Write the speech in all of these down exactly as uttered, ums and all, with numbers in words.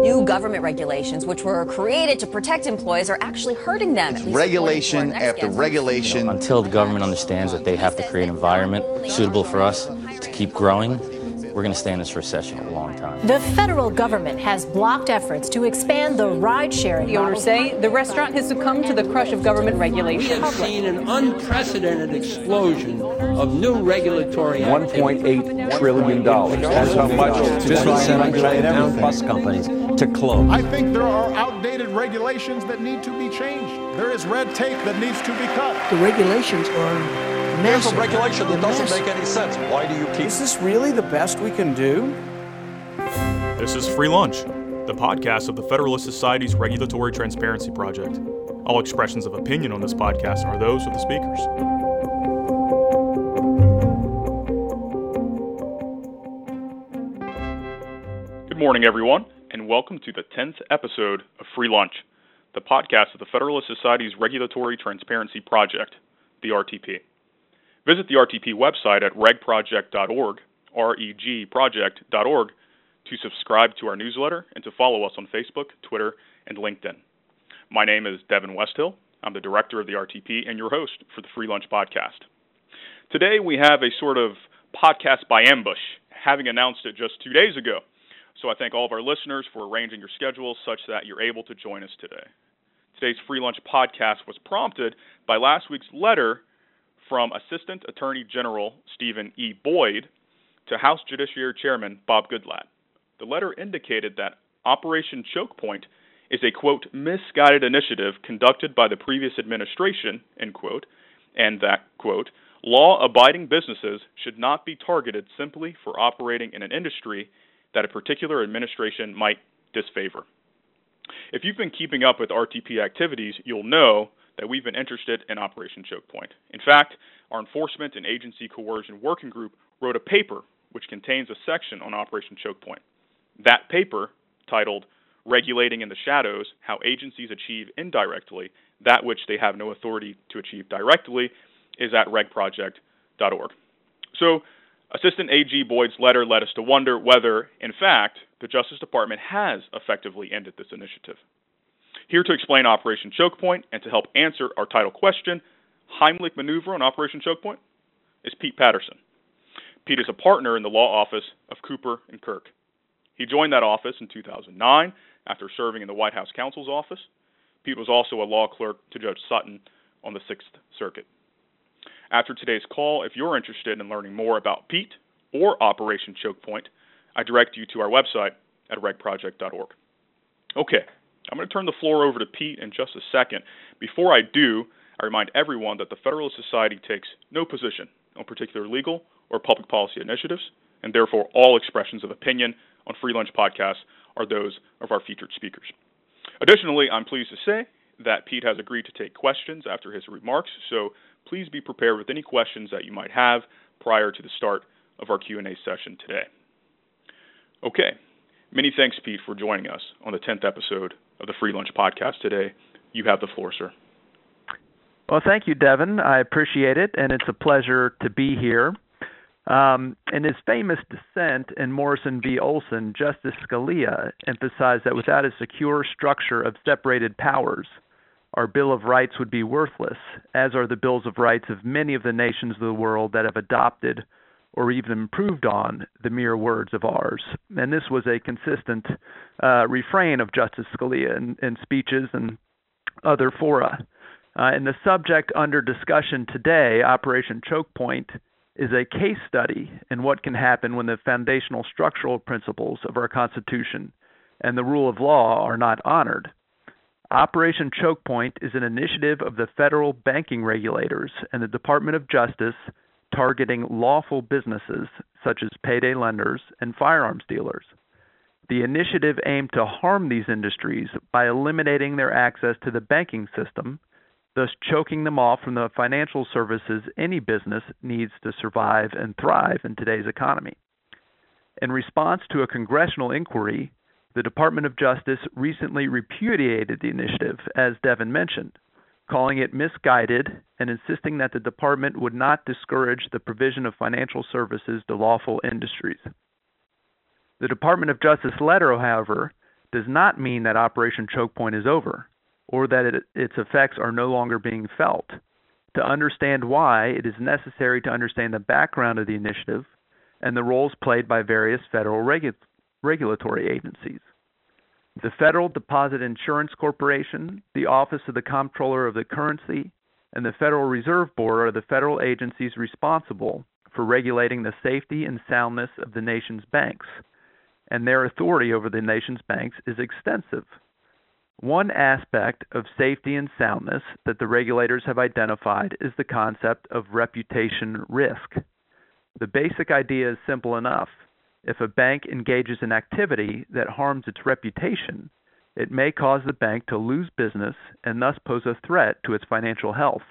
new government regulations, which were created to protect employees, are actually hurting them. It's regulation after regulation. You know, until the government understands that they have to create an environment suitable for us to keep growing, we're going to stay in this recession a long time. The federal government has blocked efforts to expand the ride-sharing The owners say the restaurant has succumbed to the crush of government regulation. We have seen an unprecedented explosion of new regulatory one point eight trillion dollars. That's how much business and down bus companies to close. I think there are outdated regulations that need to be changed. There is red tape that needs to be cut. The regulations are There's a regulation that doesn't make any sense. Why do you keep... Is this really the best we can do? This is Free Lunch, the podcast of the Federalist Society's Regulatory Transparency Project. All expressions of opinion on this podcast are those of the speakers. Good morning, everyone, and welcome to the tenth episode of Free Lunch, the podcast of the Federalist Society's Regulatory Transparency Project, the R T P. Visit the R T P website at reg project dot org, R E G project dot org, to subscribe to our newsletter and to follow us on Facebook, Twitter, and LinkedIn. My name is Devin Westhill. I'm the director of the R T P and your host for the Free Lunch podcast. Today we have a sort of podcast by ambush, having announced it just two days ago. So I thank all of our listeners for arranging your schedules such that you're able to join us today. Today's Free Lunch podcast was prompted by last week's letter from Assistant Attorney General Stephen E. Boyd to House Judiciary Chairman Bob Goodlatte. The letter indicated that Operation Choke Point is a, quote, misguided initiative conducted by the previous administration, end quote, and that, quote, law-abiding businesses should not be targeted simply for operating in an industry that a particular administration might disfavor. If you've been keeping up with R T P activities, you'll know that we've been interested in Operation Choke Point. In fact, our Enforcement and Agency Coercion Working Group wrote a paper which contains a section on Operation Choke Point. That paper, titled Regulating in the Shadows, How Agencies Achieve Indirectly That Which They Have No Authority to Achieve Directly, is at reg project dot org. So, Assistant A G Boyd's letter led us to wonder whether, in fact, the Justice Department has effectively ended this initiative. Here to explain Operation Choke Point and to help answer our title question, Heimlich Maneuver on Operation Choke Point, is Pete Patterson. Pete is a partner in the law office of Cooper and Kirk. He joined that office in two thousand nine after serving in the White House counsel's office. Pete was also a law clerk to Judge Sutton on the Sixth Circuit. After today's call, if you're interested in learning more about Pete or Operation Choke Point, I direct you to our website at reg project dot org. Okay. I'm going to turn the floor over to Pete in just a second. Before I do, I remind everyone that the Federalist Society takes no position on particular legal or public policy initiatives, and therefore all expressions of opinion on Free Lunch podcasts are those of our featured speakers. Additionally, I'm pleased to say that Pete has agreed to take questions after his remarks, so please be prepared with any questions that you might have prior to the start of our Q and A session today. Okay, many thanks, Pete, for joining us on the tenth episode of the Free Lunch podcast today. You have the floor, sir. Well, thank you, Devin. I appreciate it, and it's a pleasure to be here. Um, in his famous dissent in Morrison v. Olson, Justice Scalia emphasized that without a secure structure of separated powers, our Bill of Rights would be worthless, as are the Bills of Rights of many of the nations of the world that have adopted or even improved on the mere words of ours. And this was a consistent uh, refrain of Justice Scalia in, in speeches and other fora. Uh, and the subject under discussion today, Operation Choke Point, is a case study in what can happen when the foundational structural principles of our Constitution and the rule of law are not honored. Operation Choke Point is an initiative of the federal banking regulators and the Department of Justice targeting lawful businesses such as payday lenders and firearms dealers. The initiative aimed to harm these industries by eliminating their access to the banking system, thus choking them off from the financial services any business needs to survive and thrive in today's economy. In response to a congressional inquiry, the Department of Justice recently repudiated the initiative, as Devin mentioned, calling it misguided and insisting that the department would not discourage the provision of financial services to lawful industries. The Department of Justice letter, however, does not mean that Operation Choke Point is over, or that it, its effects are no longer being felt. To understand why, it is necessary to understand the background of the initiative and the roles played by various federal regu- regulatory agencies. The Federal Deposit Insurance Corporation, the Office of the Comptroller of the Currency, and the Federal Reserve Board are the federal agencies responsible for regulating the safety and soundness of the nation's banks, and their authority over the nation's banks is extensive. One aspect of safety and soundness that the regulators have identified is the concept of reputation risk. The basic idea is simple enough. If a bank engages in activity that harms its reputation, it may cause the bank to lose business and thus pose a threat to its financial health.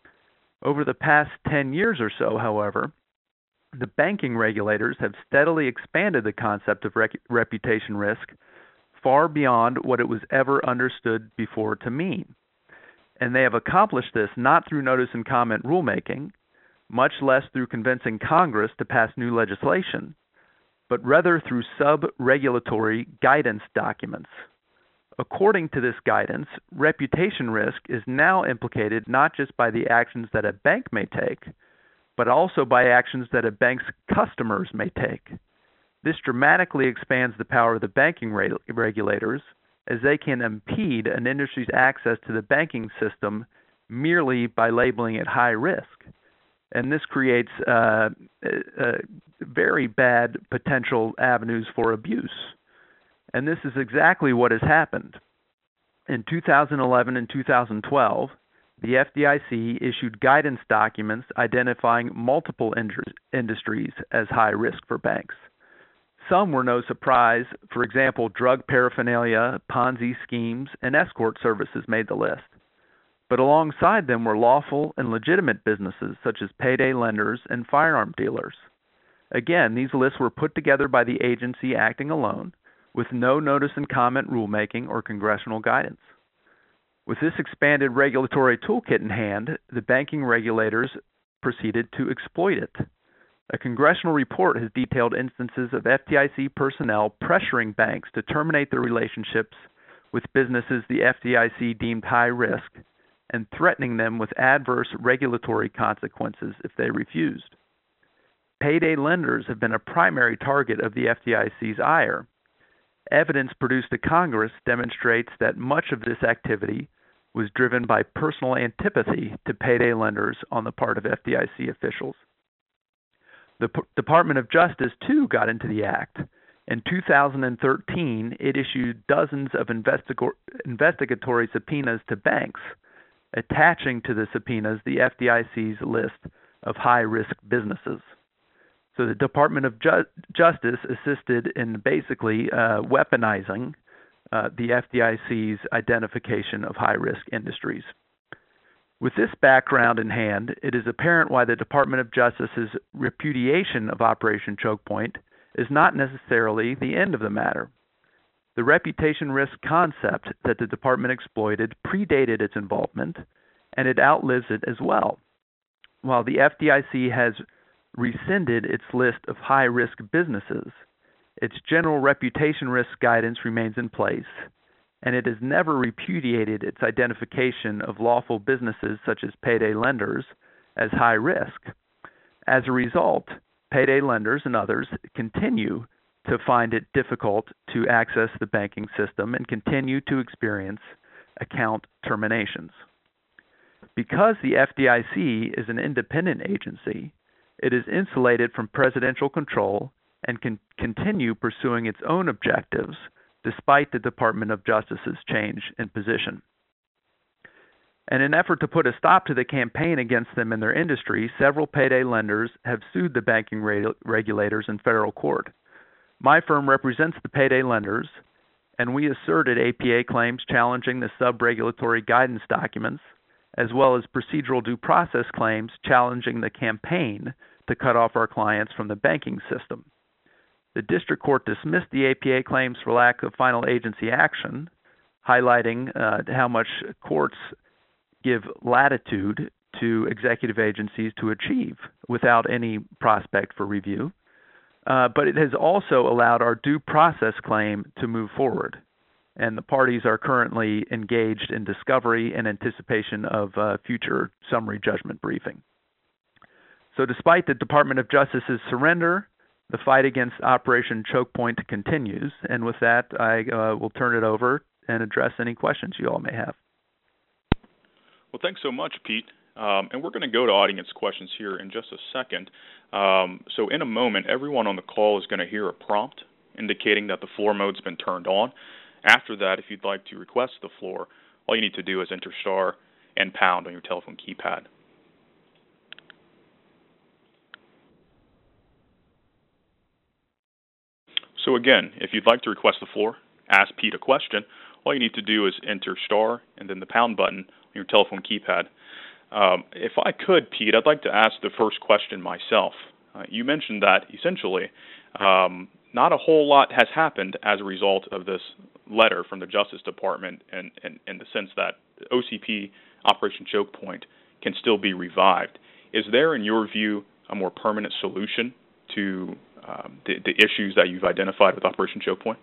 Over the past ten years or so, however, the banking regulators have steadily expanded the concept of rec- reputation risk far beyond what it was ever understood before to mean. And they have accomplished this not through notice and comment rulemaking, much less through convincing Congress to pass new legislation, but rather through sub-regulatory guidance documents. According to this guidance, reputation risk is now implicated not just by the actions that a bank may take, but also by actions that a bank's customers may take. This dramatically expands the power of the banking reg- regulators, as they can impede an industry's access to the banking system merely by labeling it high risk. And this creates uh, uh, very bad potential avenues for abuse. And this is exactly what has happened. In two thousand eleven and two thousand twelve, the F D I C issued guidance documents identifying multiple in- industries as high risk for banks. Some were no surprise. For example, drug paraphernalia, Ponzi schemes, and escort services made the list. But alongside them were lawful and legitimate businesses such as payday lenders and firearm dealers. Again, these lists were put together by the agency acting alone, with no notice and comment rulemaking or congressional guidance. With this expanded regulatory toolkit in hand, the banking regulators proceeded to exploit it. A congressional report has detailed instances of F D I C personnel pressuring banks to terminate their relationships with businesses the F D I C deemed high risk and threatening them with adverse regulatory consequences if they refused. Payday lenders have been a primary target of the F D I C's ire. Evidence produced to Congress demonstrates that much of this activity was driven by personal antipathy to payday lenders on the part of F D I C officials. The P- Department of Justice, too, got into the act. In two thousand thirteen, it issued dozens of investigo- investigatory subpoenas to banks, attaching to the subpoenas the F D I C's list of high-risk businesses. So the Department of Ju- Justice assisted in basically uh, weaponizing uh, the F D I C's identification of high-risk industries. With this background in hand, it is apparent why the Department of Justice's repudiation of Operation Choke Point is not necessarily the end of the matter. The reputation risk concept that the department exploited predated its involvement, and it outlives it as well. While the F D I C has rescinded its list of high-risk businesses, its general reputation risk guidance remains in place, and it has never repudiated its identification of lawful businesses such as payday lenders as high risk. As a result, payday lenders and others continue to find it difficult to access the banking system and continue to experience account terminations. Because the F D I C is an independent agency, it is insulated from presidential control and can continue pursuing its own objectives despite the Department of Justice's change in position. In an effort to put a stop to the campaign against them in their industry, several payday lenders have sued the banking reg- regulators in federal court. My firm represents the payday lenders, and we asserted A P A claims challenging the sub-regulatory guidance documents, as well as procedural due process claims challenging the campaign to cut off our clients from the banking system. The district court dismissed the A P A claims for lack of final agency action, highlighting uh, how much courts give latitude to executive agencies to achieve without any prospect for review. Uh, but it has also allowed our due process claim to move forward. and the parties are currently engaged in discovery in anticipation of uh, future summary judgment briefing. So despite the Department of Justice's surrender, the fight against Operation Choke Point continues, and with that, I uh, will turn it over and address any questions you all may have. Well, thanks so much, Pete. Um, and we're going to go to audience questions here in just a second. Um, so in a moment, everyone on the call is going to hear a prompt indicating that the floor mode's been turned on. After that, if you'd like to request the floor, all you need to do is enter star and pound on your telephone keypad. So again, if you'd like to request the floor, ask Pete a question, all you need to do is enter star and then the pound button on your telephone keypad. Um, if I could, Pete, I'd like to ask the first question myself. Uh, you mentioned that essentially um, not a whole lot has happened as a result of this letter from the Justice Department, and in the sense that O C P, Operation Choke Point, can still be revived. Is there, in your view, a more permanent solution to um, the, the issues that you've identified with Operation Choke Point?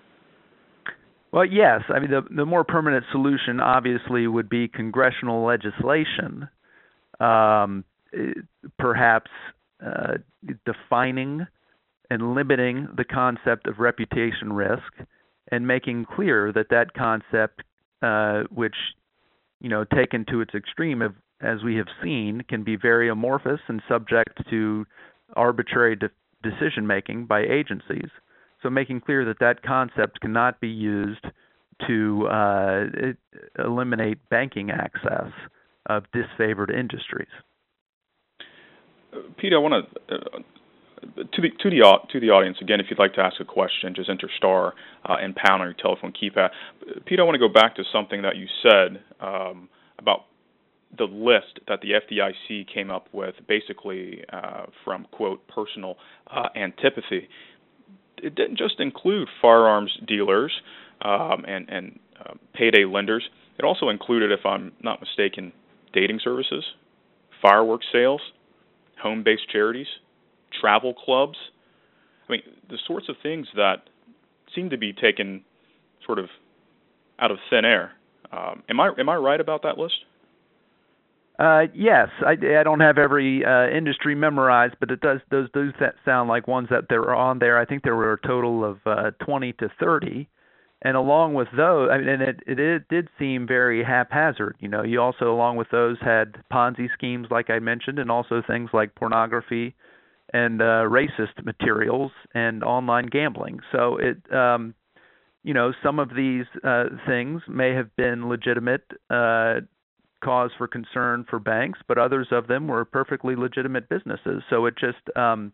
Well, yes. I mean, the, the more permanent solution obviously would be congressional legislation, um, perhaps uh, defining and limiting the concept of reputation risk and making clear that that concept, uh, which, you know, taken to its extreme, of, as we have seen, can be very amorphous and subject to arbitrary de- decision-making by agencies. So making clear that that concept cannot be used to uh, it, eliminate banking access of disfavored industries. Uh, Pete, I want to, uh, to the to the to the audience again. If you'd like to ask a question, just enter star uh, and pound on your telephone keypad. Pete, I want to go back to something that you said um, about the list that the F D I C came up with, basically uh, from quote personal uh, antipathy. It didn't just include firearms dealers um, and, and uh, payday lenders. It also included, if I'm not mistaken, dating services, fireworks sales, home-based charities, travel clubs. I mean, the sorts of things that seem to be taken sort of out of thin air. Um, am I am I right about that list? Uh, yes, I, I don't have every uh, industry memorized, but it does those do sound like ones that there are on there. I think there were a total of uh, twenty to thirty, and along with those, I mean, and it, it it did seem very haphazard. You know, you also along with those had Ponzi schemes, like I mentioned, and also things like pornography and uh, racist materials and online gambling. So it, um, you know, some of these uh, things may have been legitimate Uh, cause for concern for banks, but others of them were perfectly legitimate businesses. So it just um,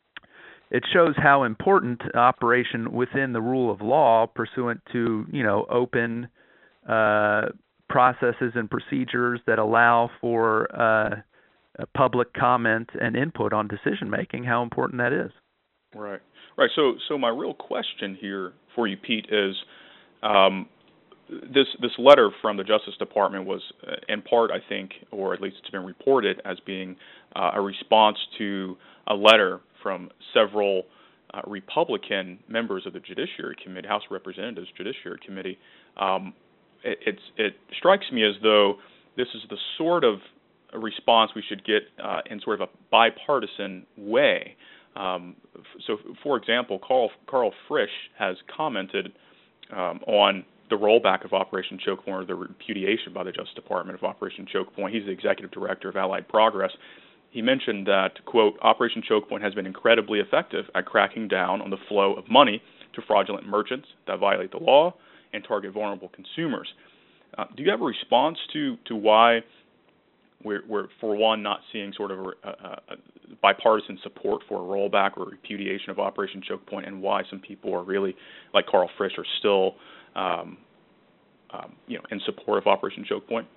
it shows how important operation within the rule of law, pursuant to you know open uh, processes and procedures that allow for uh, public comment and input on decision making, how important that is. Right, right. So, so my real question here for you, Pete, is. Um, This this letter from the Justice Department was, uh, in part, I think, or at least it's been reported as being uh, a response to a letter from several uh, Republican members of the Judiciary Committee, House of Representatives Judiciary Committee. Um, it, it's, it strikes me as though this is the sort of response we should get uh, in sort of a bipartisan way. Um, so, for example, Carl, Carl Frisch has commented um, on the rollback of Operation Choke Point, or the repudiation by the Justice Department of Operation Choke Point. He's the executive director of Allied Progress. He mentioned that, quote, Operation Choke Point has been incredibly effective at cracking down on the flow of money to fraudulent merchants that violate the law and target vulnerable consumers. Uh, do you have a response to, to why we're, we're, for one, not seeing sort of a, a, a bipartisan support for a rollback or repudiation of Operation Choke Point, and why some people are really, like Carl Frisch, are still Um, um, you know, in support of Operation Choke Point?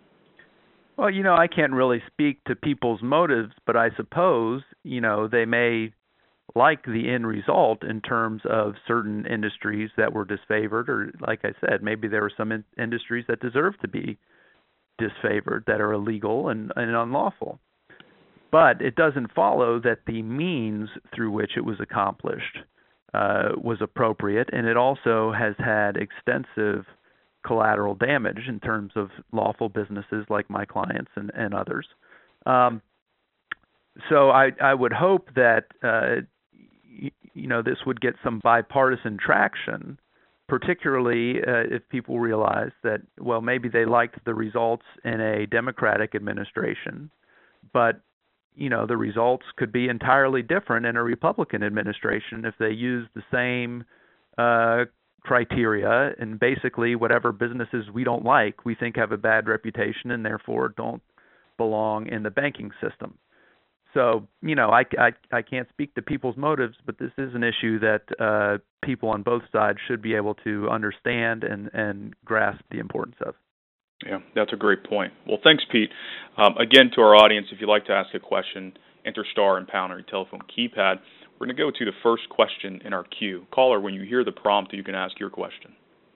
Well, you know, I can't really speak to people's motives, but I suppose, you know, they may like the end result in terms of certain industries that were disfavored, or like I said, maybe there were some in- industries that deserve to be disfavored, that are illegal and, and unlawful. But it doesn't follow that the means through which it was accomplished uh, was appropriate, and it also has had extensive collateral damage in terms of lawful businesses like my clients and, and others. Um, so I, I would hope that uh, y- you know this would get some bipartisan traction, particularly uh, if people realize that, well, maybe they liked the results in a Democratic administration, but you know the results could be entirely different in a Republican administration if they use the same uh, criteria, and basically whatever businesses we don't like, we think have a bad reputation and therefore don't belong in the banking system. So, you know, I, I, I can't speak to people's motives, but this is an issue that uh, people on both sides should be able to understand and, and grasp the importance of. Yeah, that's a great point. Well, thanks, Pete. Um, again, to our audience, if you'd like to ask a question, enter star and pound on your telephone keypad. We're going to go to the first question in our queue. Caller, when you hear the prompt, you can ask your question.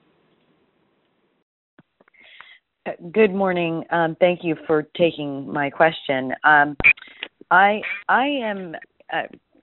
Good morning. Um, thank you for taking my question. Um, I I am uh,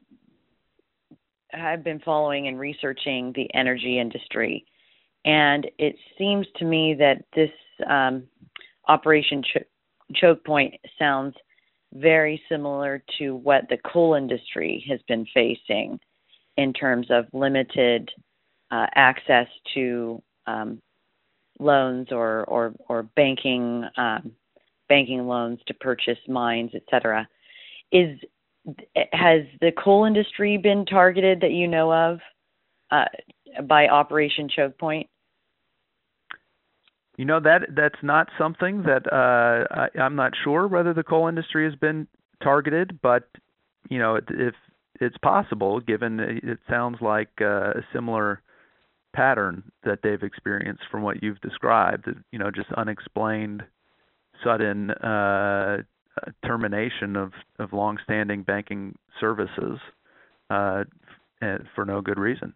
I've been following and researching the energy industry, and it seems to me that this um, Operation Ch- Choke Point sounds very similar to what the coal industry has been facing in terms of limited uh, access to um, loans or or, or banking um, banking loans to purchase mines, et cetera. Is has the coal industry been targeted that you know of uh, by Operation Choke Point? You know, that that's not something that uh, I, I'm not sure whether the coal industry has been targeted, but you know, if it's possible, given it sounds like uh, a similar pattern that they've experienced from what you've described, you know, just unexplained, sudden uh, termination of, of longstanding banking services uh, for no good reason.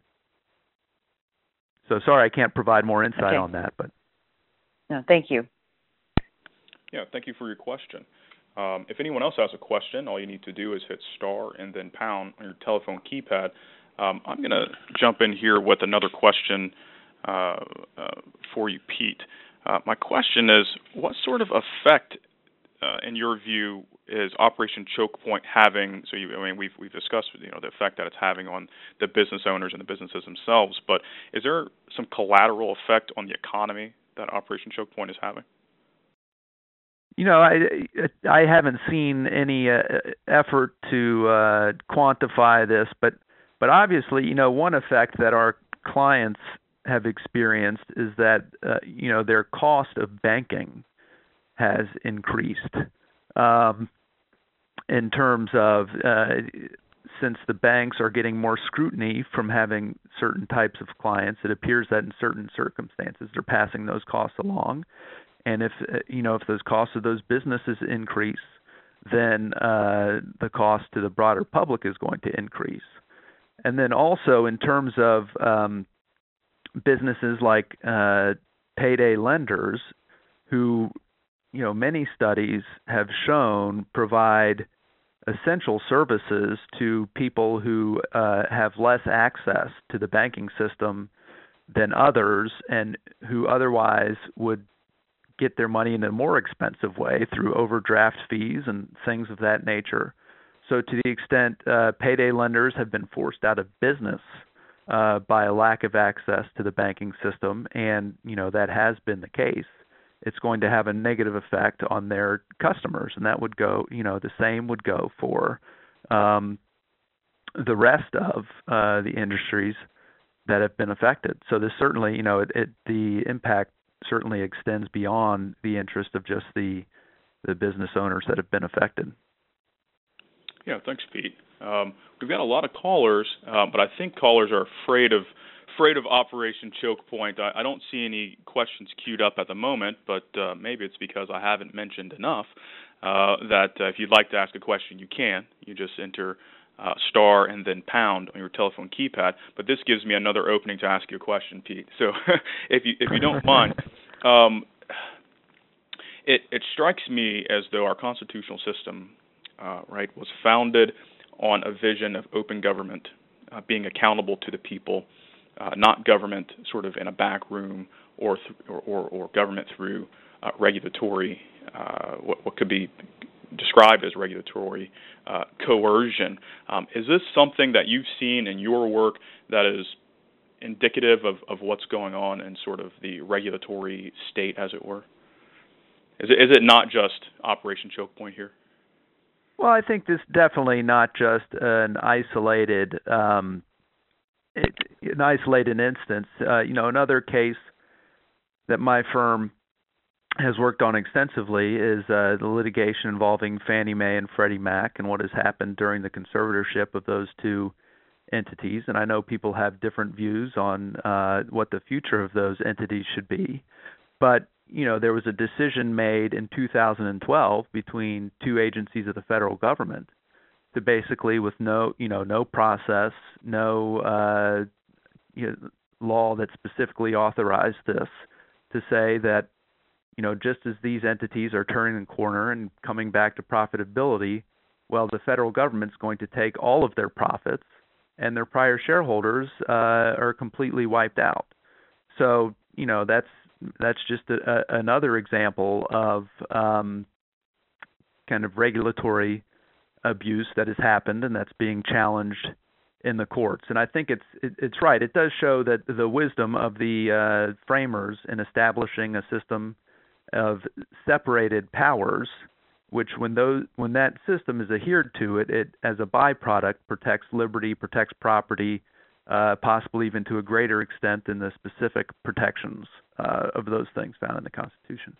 So sorry, I can't provide more insight okay. on that, but. No, thank you. Yeah, thank you for your question. Um, if anyone else has a question, all you need to do is hit star and then pound on your telephone keypad. Um, I'm going to jump in here with another question uh, uh, for you, Pete. Uh, my question is, what sort of effect, uh, in your view, is Operation Choke Point having? So, you, I mean, we've we've discussed, you know, the effect that it's having on the business owners and the businesses themselves. But is there some collateral effect on the economy that Operation Choke Point is having? You know, I, I haven't seen any uh, effort to uh, quantify this, but but obviously, you know, one effect that our clients have experienced is that uh, you know their cost of banking has increased um, in terms of uh, since the banks are getting more scrutiny from having certain types of clients. It appears that in certain circumstances they're passing those costs along. And if you know if those costs of those businesses increase, then uh, the cost to the broader public is going to increase. And then also in terms of um, businesses like uh, payday lenders, who you know many studies have shown provide essential services to people who uh, have less access to the banking system than others, and who otherwise would get their money in a more expensive way through overdraft fees and things of that nature. So to the extent uh, payday lenders have been forced out of business uh, by a lack of access to the banking system, and you know that has been the case, it's going to have a negative effect on their customers, and that would go, you know, the same would go for um, the rest of uh, the industries that have been affected. So this certainly, you know, it, it, the impact certainly extends beyond the interest of just the the business owners that have been affected. Yeah, thanks, Pete. Um, we've got a lot of callers, uh, but I think callers are afraid of afraid of Operation Choke Point. I, I don't see any questions queued up at the moment, but uh, maybe it's because I haven't mentioned enough uh, that uh, if you'd like to ask a question, you can. You just enter uh, star and then pound on your telephone keypad. But this gives me another opening to ask you a question, Pete. So if you if you don't mind, um, it it strikes me as though our constitutional system, uh, right, was founded on a vision of open government uh, being accountable to the people, uh, not government sort of in a back room or th- or, or, or government through uh, regulatory, uh, what, what could be described as regulatory uh, coercion. Um, is this something that you've seen in your work that is indicative of, of what's going on in sort of the regulatory state, as it were? Is it, is it not just Operation Choke Point here? Well, I think this definitely not just an isolated, um, an isolated instance. Uh, you know, another case that my firm has worked on extensively is uh, the litigation involving Fannie Mae and Freddie Mac and what has happened during the conservatorship of those two entities. And I know people have different views on uh, what the future of those entities should be. But, you know, there was a decision made in two thousand twelve between two agencies of the federal government to basically, with no, you know, no process, no uh, you know, law that specifically authorized this, to say that, you know, just as these entities are turning the corner and coming back to profitability, well, the federal government's going to take all of their profits and their prior shareholders uh, are completely wiped out. So, you know, that's that's just a, a, another example of um, kind of regulatory abuse that has happened and that's being challenged in the courts. And I think it's it, it's right. It does show that the wisdom of the uh, framers in establishing a system of separated powers, which when those when that system is adhered to, it, it as a byproduct protects liberty, protects property, uh, possibly even to a greater extent than the specific protections uh, of those things found in the Constitution.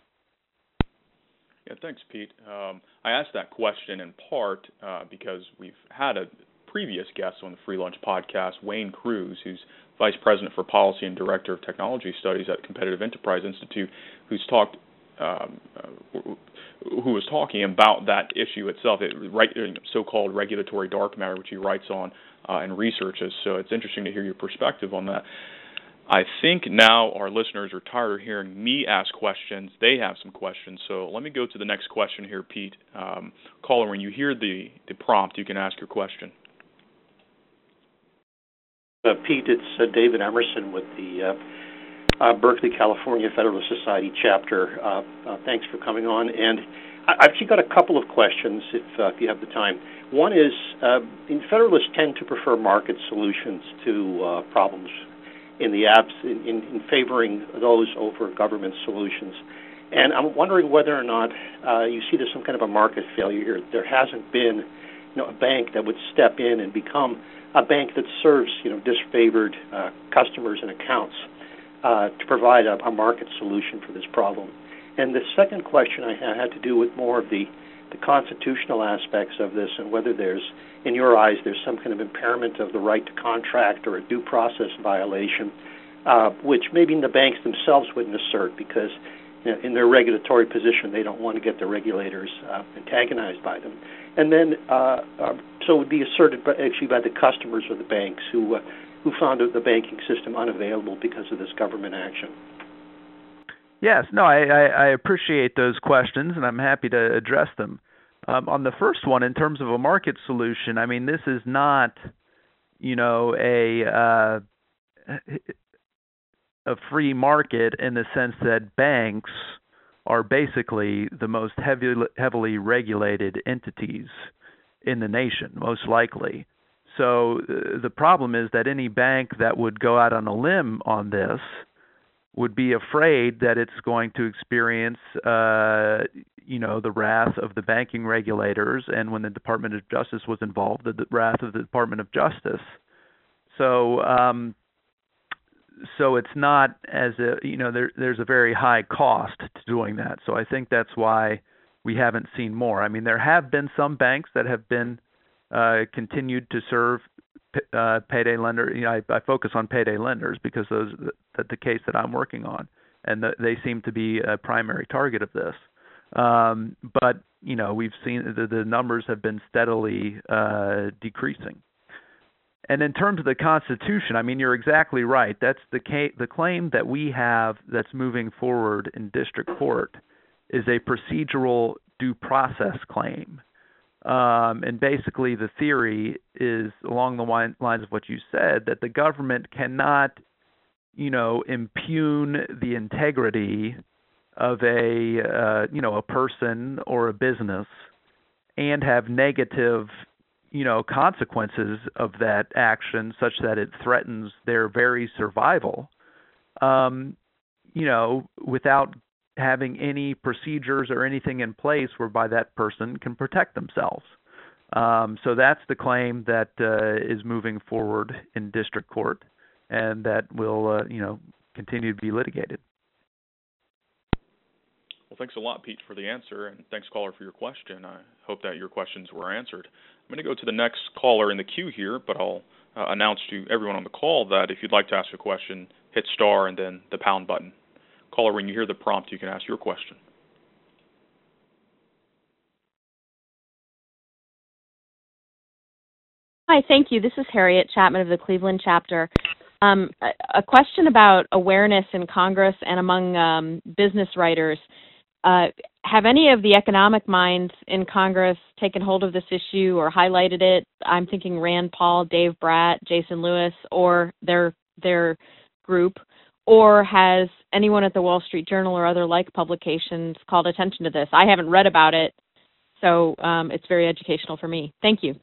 Yeah, thanks, Pete. Um, I asked that question in part uh, because we've had a previous guest on the Free Lunch podcast, Wayne Cruz, who's Vice President for Policy and Director of Technology Studies at Competitive Enterprise Institute, who's talked Um, uh, who was talking about that issue itself, it, right, so-called regulatory dark matter, which he writes on uh, and researches. So it's interesting to hear your perspective on that. I think now our listeners are tired of hearing me ask questions. They have some questions. So let me go to the next question here, Pete. Um, caller, when you hear the, the prompt, you can ask your question. Uh, Pete, it's uh, David Emerson with the Uh Uh, Berkeley, California Federalist Society chapter. Uh, uh, thanks for coming on. And I- I've actually got a couple of questions if, uh, if you have the time. One is, uh, Federalists tend to prefer market solutions to uh, problems in the abs in, in, in favoring those over government solutions. And I'm wondering whether or not uh, you see there's some kind of a market failure here. There hasn't been, you know, a bank that would step in and become a bank that serves, you know, disfavored uh, customers and accounts. Uh, to provide a, a market solution for this problem. And the second question I had had to do with more of the, the constitutional aspects of this and whether there's, in your eyes, there's some kind of impairment of the right to contract or a due process violation, uh, which maybe the banks themselves wouldn't assert because, you know, in their regulatory position they don't want to get the regulators uh, antagonized by them. And then, uh, uh, so it would be asserted by, actually by the customers of the banks who uh, who found the banking system unavailable because of this government action. Yes, no, I, I, I appreciate those questions, and I'm happy to address them. Um, on the first one, in terms of a market solution, I mean, this is not, you know, a uh, a free market in the sense that banks are basically the most heavy, heavily regulated entities in the nation, most likely. So uh, the problem is that any bank that would go out on a limb on this would be afraid that it's going to experience, uh, you know, the wrath of the banking regulators, and when the Department of Justice was involved, the, the wrath of the Department of Justice. So, um, so it's not as a, you know, there, there's a very high cost to doing that. So I think that's why we haven't seen more. I mean, there have been some banks that have been Uh, continued to serve uh, payday lender. You know, I, I focus on payday lenders because those that the case that I'm working on, and the, they seem to be a primary target of this. Um, but you know, we've seen the, the numbers have been steadily uh, decreasing. And in terms of the Constitution, I mean, you're exactly right. That's the ca- the claim that we have that's moving forward in district court is a procedural due process claim, Um, and basically the theory is along the lines of what you said, that the government cannot, you know, impugn the integrity of a, uh, you know, a person or a business and have negative, you know, consequences of that action such that it threatens their very survival, um, you know, without having any procedures or anything in place whereby that person can protect themselves. Um, so that's the claim that uh, is moving forward in district court, and that will, uh, you know, continue to be litigated. Well, thanks a lot, Pete, for the answer, and thanks, caller, for your question. I hope that your questions were answered. I'm going to go to the next caller in the queue here, but I'll uh, announce to everyone on the call that if you'd like to ask a question, hit star and then the pound button. Caller, when you hear the prompt, you can ask your question. Hi, thank you. This is Harriet Chapman of the Cleveland chapter. Um, a, a question about awareness in Congress and among um, business writers. Uh, have any of the economic minds in Congress taken hold of this issue or highlighted it? I'm thinking Rand Paul, Dave Bratt, Jason Lewis, or their their group. Or has anyone at the Wall Street Journal or other like publications called attention to this? I haven't read about it, so um, it's very educational for me. Thank you.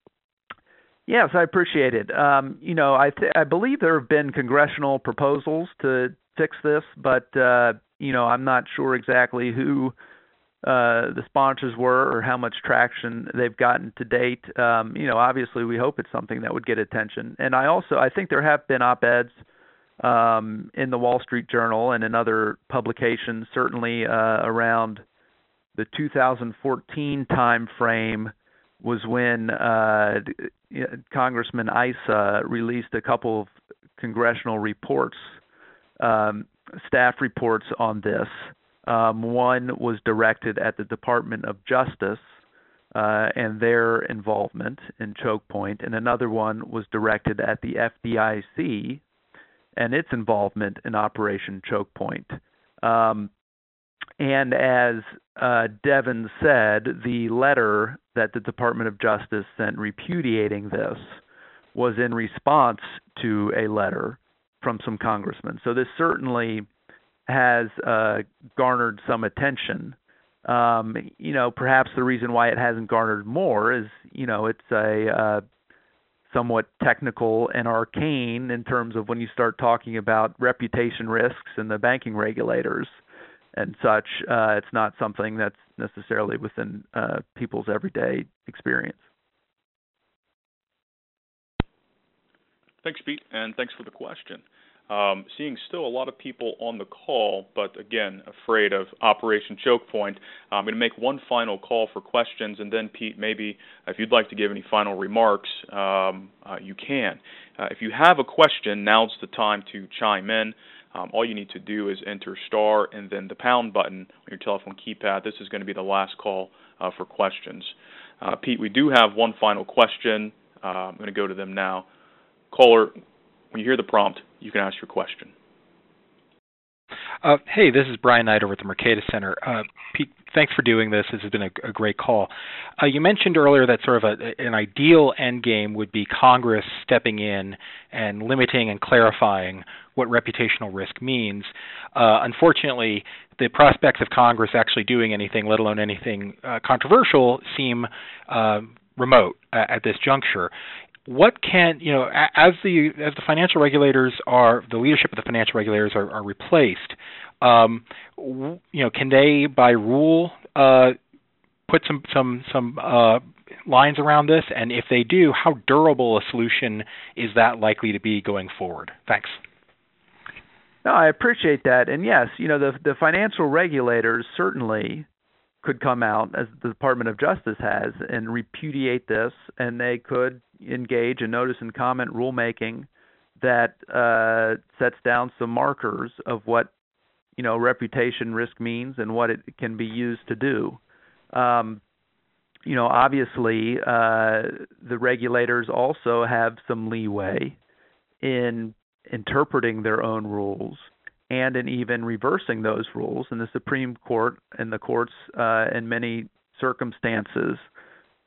Yes, I appreciate it. Um, you know, I th- I believe there have been congressional proposals to fix this, but uh, you know, I'm not sure exactly who uh, the sponsors were or how much traction they've gotten to date. Um, you know, obviously, we hope it's something that would get attention. And I also I think there have been op-eds um, in the Wall Street Journal and in other publications, certainly uh, around the two thousand fourteen time frame was when uh, Congressman Issa released a couple of congressional reports, um, staff reports on this. Um, one was directed at the Department of Justice uh, and their involvement in choke point, and another one was directed at the F D I C and its involvement in Operation Choke Point. Um, and as uh, Devin said, the letter that the Department of Justice sent repudiating this was in response to a letter from some congressmen. So this certainly has uh, garnered some attention. Um, you know, perhaps the reason why it hasn't garnered more is, you know, it's a uh, somewhat technical and arcane in terms of when you start talking about reputation risks and the banking regulators and such. Uh, it's not something that's necessarily within uh, people's everyday experience. Thanks, Pete, and thanks for the question. Um, seeing still a lot of people on the call, but again, afraid of Operation Choke Point. I'm going to make one final call for questions, and then, Pete, maybe if you'd like to give any final remarks, um, uh, you can. Uh, if you have a question, now's the time to chime in. Um, all you need to do is enter star and then the pound button on your telephone keypad. This is going to be the last call uh, for questions. Uh, Pete, we do have one final question. Uh, I'm going to go to them now. Caller, when you hear the prompt, you can ask your question. Uh, hey, this is Brian Knight over at the Mercatus Center. Uh, Pete, thanks for doing this. This has been a, a great call. Uh, you mentioned earlier that sort of a, an ideal end game would be Congress stepping in and limiting and clarifying what reputational risk means. Uh, unfortunately, the prospects of Congress actually doing anything, let alone anything uh, controversial, seem uh, remote uh, at this juncture. What can, you know, as the as the financial regulators are, the leadership of the financial regulators are, are replaced, um, you know, can they, by rule, uh, put some some some uh, lines around this? And if they do, how durable a solution is that likely to be going forward? Thanks. No, I appreciate that. And yes, you know, the the financial regulators certainly could come out, as the Department of Justice has, and repudiate this, and they could engage in notice and comment rulemaking that uh, sets down some markers of what, you know, reputation risk means and what it can be used to do. Um, you know, obviously, uh, the regulators also have some leeway in interpreting their own rules and in even reversing those rules. And the Supreme Court and the courts uh, in many circumstances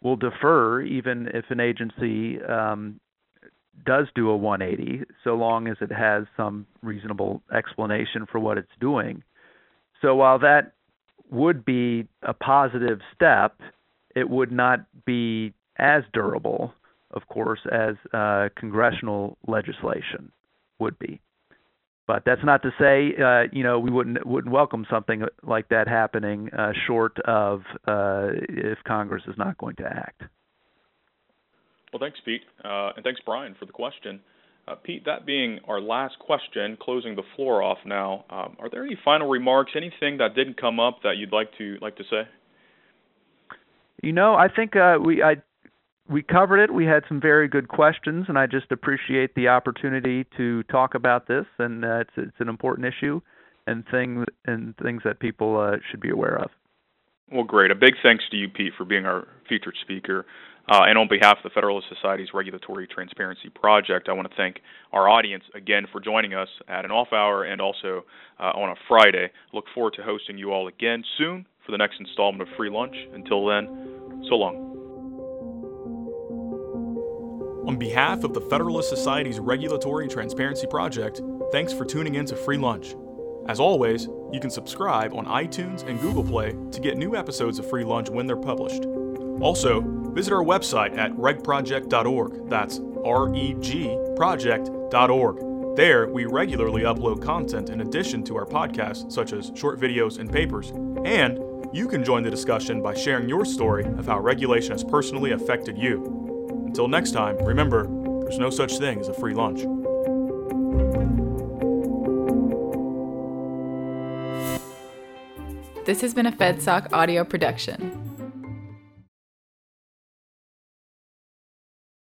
will defer even if an agency um, does do a one eighty, so long as it has some reasonable explanation for what it's doing. So while that would be a positive step, it would not be as durable, of course, as uh, congressional legislation would be. But that's not to say, uh, you know, we wouldn't wouldn't welcome something like that happening, uh, short of uh, if Congress is not going to act. Well, thanks, Pete, uh, and thanks, Brian, for the question. Uh, Pete, that being our last question, closing the floor off now, um, are there any final remarks, anything that didn't come up that you'd like to like to say? You know, I think uh, we I we covered it. We had some very good questions, and I just appreciate the opportunity to talk about this. And uh, it's it's an important issue, and thing and things that people uh, should be aware of. Well, great. A big thanks to you, Pete, for being our featured speaker. Uh, and on behalf of the Federalist Society's Regulatory Transparency Project, I want to thank our audience again for joining us at an off hour and also uh, on a Friday. Look forward to hosting you all again soon for the next installment of Free Lunch. Until then, so long. On behalf of the Federalist Society's Regulatory Transparency Project, thanks for tuning in to Free Lunch. As always, you can subscribe on iTunes and Google Play to get new episodes of Free Lunch when they're published. Also, visit our website at reg project dot org. That's R E G project dot org. There, we regularly upload content in addition to our podcasts, such as short videos and papers. And you can join the discussion by sharing your story of how regulation has personally affected you. Until next time, remember, there's no such thing as a free lunch. This has been a FedSoc audio production.